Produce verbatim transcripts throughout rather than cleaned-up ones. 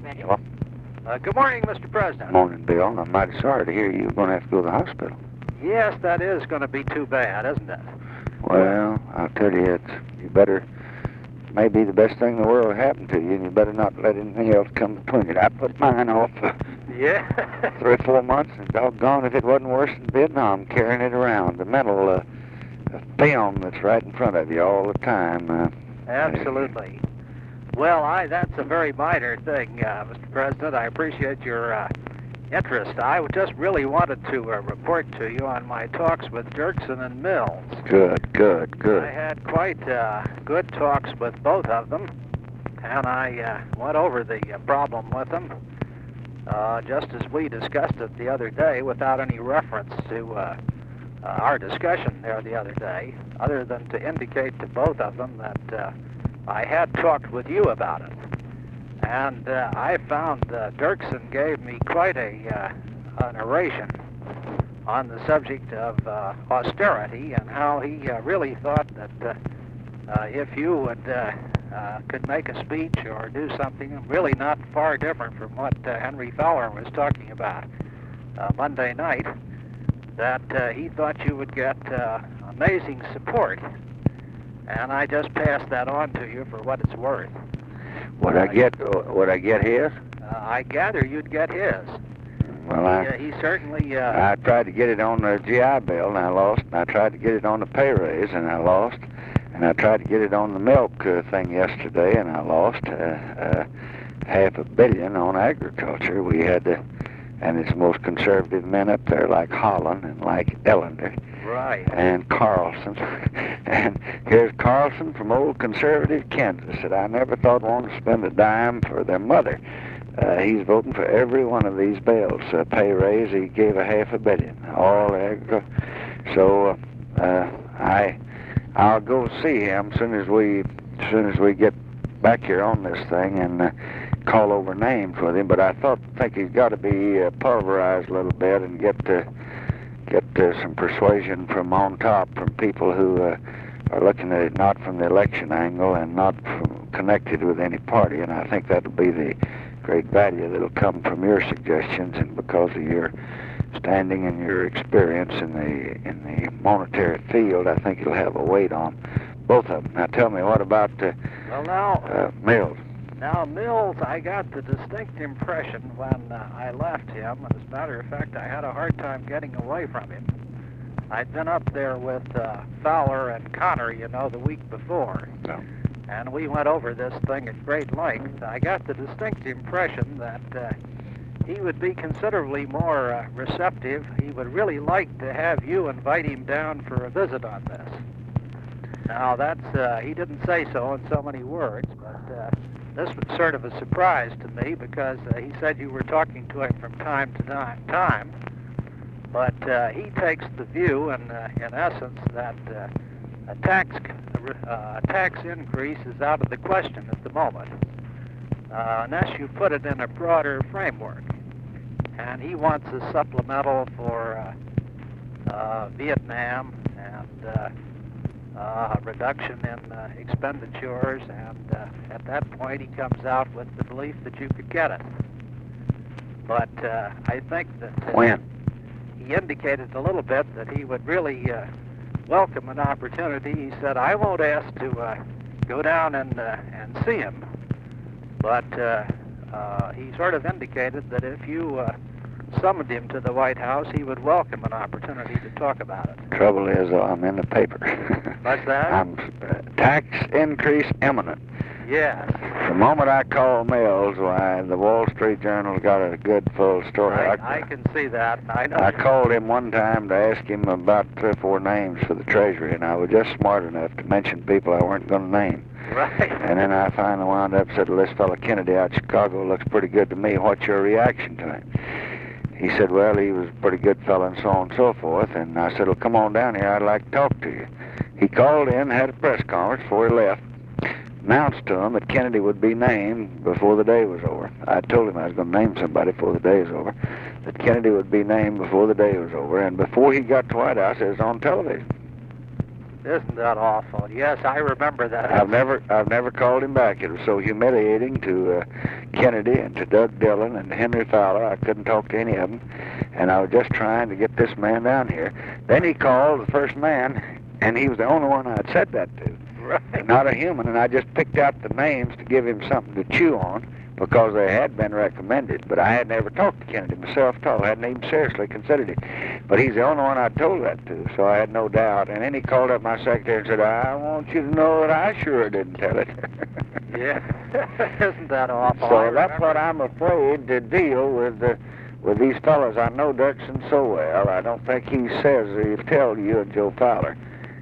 Hello? Uh, good morning, Mister President. Morning, Bill. I'm mighty sorry to hear you're going to have to go to the hospital. Yes, that is going to be too bad, isn't it? Well, I'll tell you, it's, you better, maybe the best thing in the world happened to you, and you better not let anything else come between it. I put mine off uh, Yeah. three or four months, and doggone if it wasn't worse than Vietnam, carrying it around. The mental uh, film that's right in front of you all the time. Uh, Absolutely. Well, I that's a very minor thing, uh, Mister President. I appreciate your uh, interest. I just really wanted to uh, report to you on my talks with Dirksen and Mills. Good, good, good. I had quite uh, good talks with both of them, and I uh, went over the uh, problem with them, uh, just as we discussed it the other day, without any reference to uh, uh, our discussion there the other day, other than to indicate to both of them that uh, I had talked with you about it. And uh, I found uh, Dirksen gave me quite a uh, an oration on the subject of uh, austerity and how he uh, really thought that uh, uh, if you would uh, uh, could make a speech or do something really not far different from what uh, Henry Fowler was talking about uh, Monday night, that uh, he thought you would get uh, amazing support. And I just passed that on to you for what it's worth. Would I get, would I get his? Uh, I gather you'd get his. Well, he, I, uh, he certainly... Uh, I tried to get it on the G I Bill, and I lost. And I tried to get it on the pay raise, and I lost. And I tried to get it on the milk uh, thing yesterday, and I lost uh, uh, half a billion on agriculture. We had to, and it's the most conservative men up there, like Holland and like Ellender. Right. And Carlson. And here's Carlson from old conservative Kansas that I never thought wanted to spend a dime for their mother. Uh, he's voting for every one of these bills. Uh, pay raise, he gave a half a billion. All agriculture. So uh, I, I'll go see him as soon as we, as soon as we get back here on this thing and uh, call over names with him. But I thought, think he's got to be uh, pulverized a little bit and get to. get uh, some persuasion from on top, from people who uh, are looking at it not from the election angle and not from, connected with any party. And I think that'll be the great value that'll come from your suggestions, and because of your standing and your experience in the in the monetary field, I think it'll have a weight on both of them. Now tell me, what about uh, well, now, uh, Mills? Now, Mills, I got the distinct impression when uh, I left him, and as a matter of fact, I had a hard time getting away from him. I'd been up there with uh, Fowler and Connor, you know, the week before, No. and we went over this thing at great length. I got the distinct impression that uh, he would be considerably more uh, receptive. He would really like to have you invite him down for a visit on this. Now, that's, uh, he didn't say so in so many words, but... Uh, This was sort of a surprise to me because uh, he said you were talking to him from time to time, but uh, he takes the view, in, uh, in essence, that uh, a tax uh, a tax increase is out of the question at the moment, uh, unless you put it in a broader framework. And he wants a supplemental for uh, uh, Vietnam and uh, Uh, reduction in uh, expenditures, and uh, at that point he comes out with the belief that you could get it. But uh, I think that uh, when he indicated a little bit that he would really uh, welcome an opportunity. He said, I won't ask to uh, go down and, uh, and see him, but uh, uh, he sort of indicated that if you uh, summoned him to the White House, he would welcome an opportunity to talk about it. Trouble is, uh, I'm in the paper. What's that? I'm uh, tax increase imminent. Yes. The moment I call Mills, why, the Wall Street Journal got a good full story. I, I can see that. I know. I called him one time to ask him about three or four names for the Treasury, and I was just smart enough to mention people I weren't going to name. Right. And then I finally wound up and said, well, this fellow Kennedy out of Chicago looks pretty good to me. What's your reaction to him? He said, well, he was a pretty good fellow and so on and so forth. And I said, well, come on down here. I'd like to talk to you. He called in, had a press conference before he left, announced to him that Kennedy would be named before the day was over. I told him I was going to name somebody before the day was over, that Kennedy would be named before the day was over. And before he got to White House, it was on television. Isn't that awful? Yes, I remember that. I've never, I've never called him back. It was so humiliating to uh, Kennedy and to Doug Dillon and Henry Fowler. I couldn't talk to any of them, and I was just trying to get this man down here. Then he called the first man, and he was the only one I'd said that to. Right. Not a human, and I just picked out the names to give him something to chew on because they had been recommended. But I had never talked to Kennedy myself at all. I hadn't even seriously considered it. But he's the only one I told that to, so I had no doubt. And then he called up my secretary and said, I want you to know that I sure didn't tell it. Yeah. Isn't that awful? So that's what I'm afraid to deal with the, with these fellows. I know Dirksen so well. I don't think he says he'll tell you and Joe Fowler.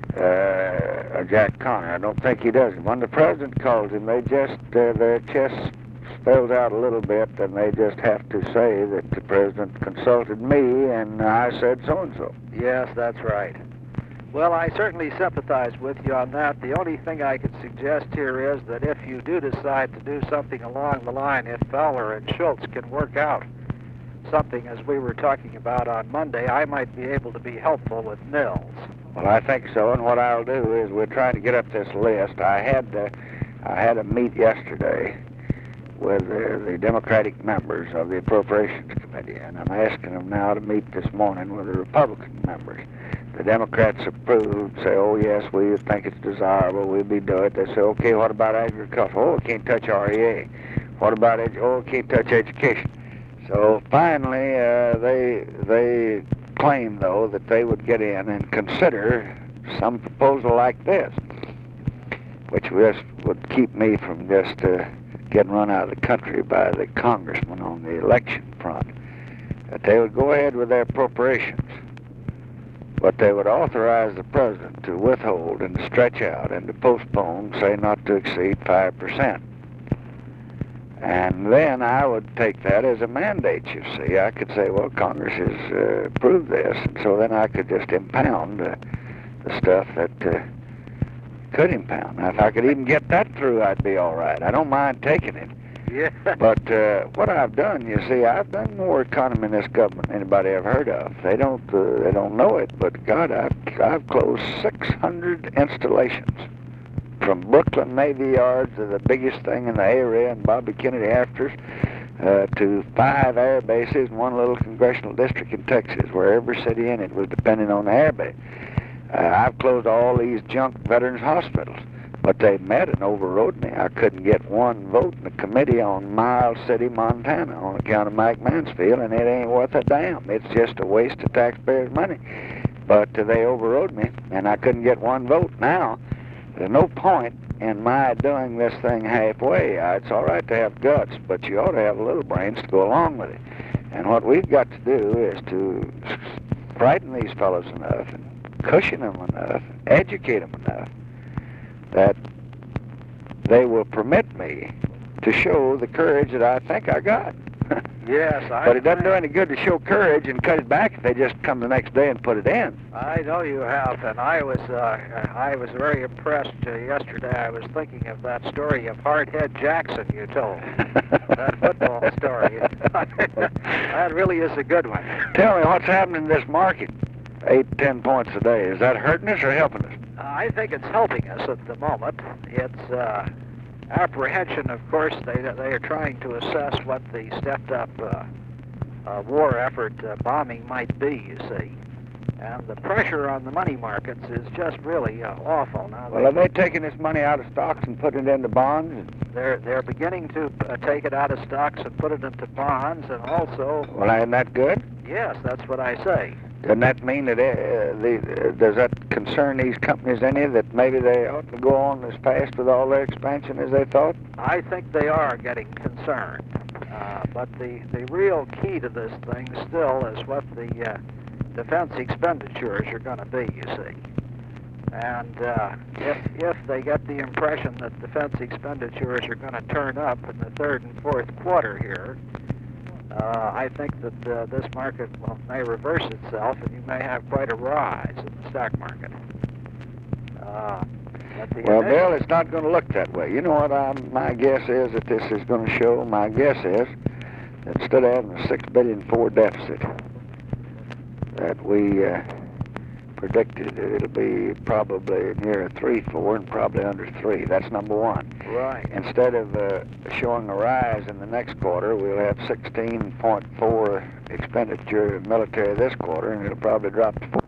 Uh, or Jack Connor. I don't think he does. When the president calls him, they just, uh, their chest spells out a little bit, and they just have to say that the president consulted me, and I said so-and-so. Yes, that's right. Well, I certainly sympathize with you on that. The only thing I could suggest here is that if you do decide to do something along the line, if Fowler and Schultz can work out something as we were talking about on Monday, I might be able to be helpful with Nils. Well, I think so, and what I'll do is we're trying to get up this list. I had uh, I had a meet yesterday with uh, the Democratic members of the Appropriations Committee, and I'm asking them now to meet this morning with the Republican members. The Democrats approved, say, oh, yes, we think it's desirable, we'll be doing it. They say, okay, what about agriculture? Oh, we can't touch R E A. What about, edu- oh, we can't touch education. So finally, uh, they they claim, though, that they would get in and consider some proposal like this, which just would keep me from just uh, getting run out of the country by the congressman on the election front. That they would go ahead with their appropriations, but they would authorize the president to withhold and to stretch out and to postpone, say, not to exceed five percent. And then I would take that as a mandate, you see. I could say, well, Congress has uh, approved this, and so then I could just impound uh, the stuff that uh, could impound. Now, if I could even get that through, I'd be all right. I don't mind taking it. Yeah. But uh, what I've done, you see, I've done more economy in this government than anybody ever heard of. They don't, uh, they don't know it, but God, I've, I've closed six hundred installations. From Brooklyn Navy Yard to the biggest thing in the area, and Bobby Kennedy Afters, uh, to five air bases and one little congressional district in Texas, where every city in it was depending on the air base. Uh, I've closed all these junk veterans hospitals, but they met and overrode me. I couldn't get one vote in the committee on Miles City, Montana, on account of Mike Mansfield, and it ain't worth a damn. It's just a waste of taxpayers' money. But uh, they overrode me, and I couldn't get one vote. Now, there's no point in my doing this thing halfway. Uh, it's all right to have guts, but you ought to have little brains to go along with it. And what we've got to do is to frighten these fellows enough and cushion them enough, educate them enough that they will permit me to show the courage that I think I got. Yes, I But it doesn't do any good to show courage and cut it back if they just come the next day and put it in. I know you have, and I was uh, I was very impressed uh, yesterday. I was thinking of that story of Hardhead Jackson you told, that football story. That really is a good one. Tell me, what's happening in this market? Eight, ten points a day. Is that hurting us or helping us? I think it's helping us at the moment. It's uh, apprehension, of course. They they are trying to assess what the stepped-up uh, uh, war effort uh, bombing might be, you see. And the pressure on the money markets is just really uh, awful. Now, Well, are they taking this money out of stocks and putting it into bonds? they're they're beginning to uh, take it out of stocks and put it into bonds, and also, Well, isn't that good? yes, that's what I say. Doesn't that mean that uh, the, uh, does that concern these companies any, that maybe they ought to go on as fast with all their expansion as they thought? I think they are getting concerned. Uh, but the, the real key to this thing still is what the uh, defense expenditures are going to be, you see. And uh, if, if they get the impression that defense expenditures are going to turn up in the third and fourth quarter here, uh, I think that uh, this market well, may reverse itself, and you may have quite a rise in the stock market. Uh, but the Well, initial- Bill, it's not going to look that way. You know what I'm, my guess is that this is going to show? My guess is that instead of having a six billion dollars four deficit, that we uh, predicted. It'll be probably near a three four and probably under three. That's number one. Right. Instead of uh, showing a rise in the next quarter, we'll have sixteen point four expenditure military this quarter, and it'll probably drop to four.